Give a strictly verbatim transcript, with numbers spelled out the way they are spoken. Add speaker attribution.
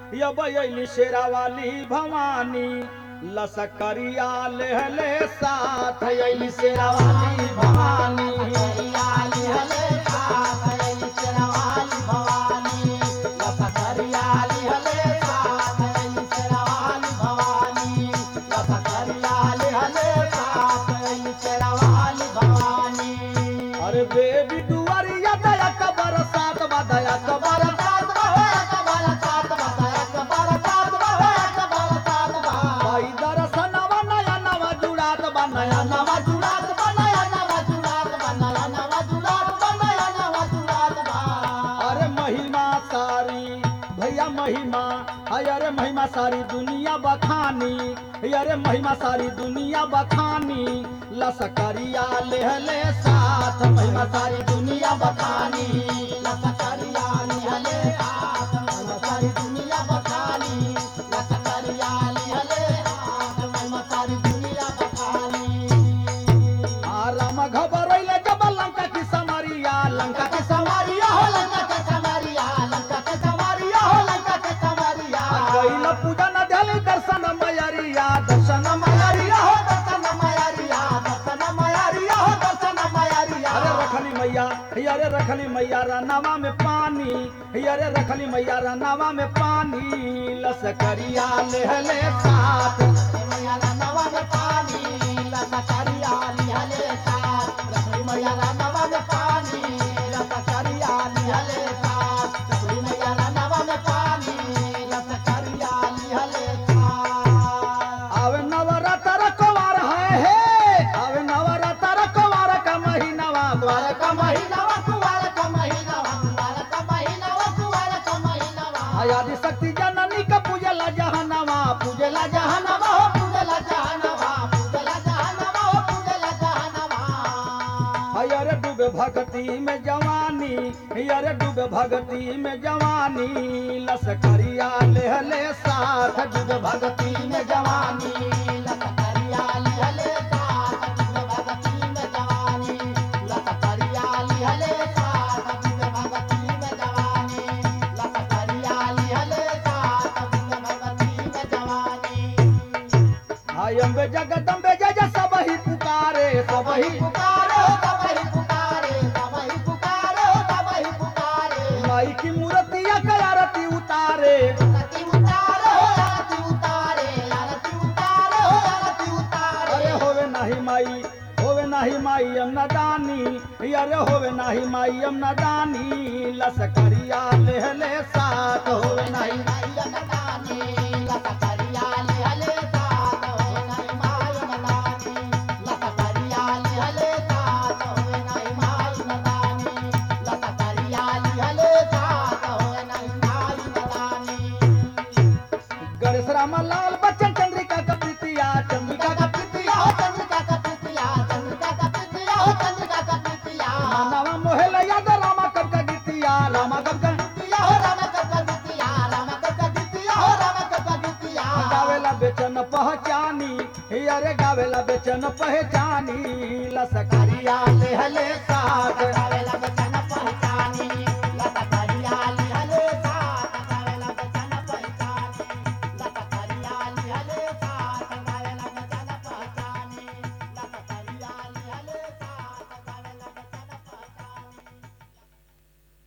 Speaker 1: ये बयली शेरा वाली भवानी लसकरिया लेहले साथ अइली शेरा वाली भवानी अरे बेबी दुआरिया दया का बरसात बा दया का बरसात बा दया का बरसात बा दया का बरसात बा दया का बरसात बा भाई दर्शनवा नया नवा जुड़ात बा नया नवा जुड़ात बा नया नवा जुड़ात बा नया नवा जुड़ात बा नया नवा जुड़ात बा अरे महिमा सारी भैया महिमा अरे महिमा सारी दुनिया बखानी अरे महिमा सारी दुनिया बखानी लसकरिया लेहले साथ महिमा सारी दुनिया बखानी लसकरिया लेहले साथ महिमा सारी दुनिया बखानी लसकरिया लेहले साथ महिमा सारी दुनिया बखानी आराम घबरैले जब लंका की समरिया लंका के समरिया हो लंका के समरिया लंका के समरिया हो लंका के समरिया गइल पूजन ढली दर्शन मयरिया दर्शन मयरिया हो दर्शन मयरिया दर्शन मयरिया हो दर्शन मयरिया अरे रखली मैया अरे रखली मैया रनावा में पानी अरे रखली मैया रनावा में पानी लसकरिया लेहले साथ मैया रनावा में पानी लसकरिया लेहले साथ रखली मैया रनावा में पानी लसकरिया लेहले साथ रखली मैया रनावा में पानी लसकरिया लेहले साथ आवे नवरात्र कुवार है हे आवे नवरात्र कुवार का महीनावा द्वार का महीनावा कुवार का महीनावा द्वार का महीनावा कुवार का महीनावा आदि शक्ति जननी का पूजला जहनवा पूजला जहनवा हो पूजला जहनवा पूजला जहनवा हो पूजला जहनवा अरे डूबे भक्ति में जवानी अरे डूबे भक्ति में जवानी लसकरिया लेहले साथ डूबे भक्ति में जवानी लसकरिया लेहले साथ डूबे भक्ति में जवानी लसकरिया लेहले साथ डूबे भक्ति में जवानी लसकरिया लेहले साथ डूबे भक्ति में जवानी हाय अम्बे जगदम्बे जय जय सब ही पुकारे सब ही पुकारे सब ही पुकारे सब ही पुकारे सब ही पुकारे माई की मूर्तिया का आरती उतारे आरती उतारे आरती उतारे आरती उतारे आरती उतारे अरे होवे नाही माई होवे नाही माई अम्नदानी अरे होवे नाही माई अम्नदानी लसकरिया लेहले साथ होवे नाही माई अम्नदानी लसकरिया लेहले साथ होवे नाही माई अम्नदानी लसकरिया लेहले साथ होवे नाही माई अम्नदानी लसकरिया लेहले साथ होवे नाही माई अम्नदानी गणेश राम लाल बच्चन चंद्रिका का प्रीतिया चंद्रिका का प्रीतिया हो चंद्रिका का प्रीतिया चंद्रिका का प्रीतिया हो चंद्रिका का प्रीतिया मानवा मोहल याद रामा कब का गीतिया रामा कब का गीतिया हो रामा कब का गीतिया रामा कब का गीतिया हो रामा कब का गीतिया गावेला बेचन पहचानी अरे गावेला बेचन पहचानी लसकरिया लेहले सा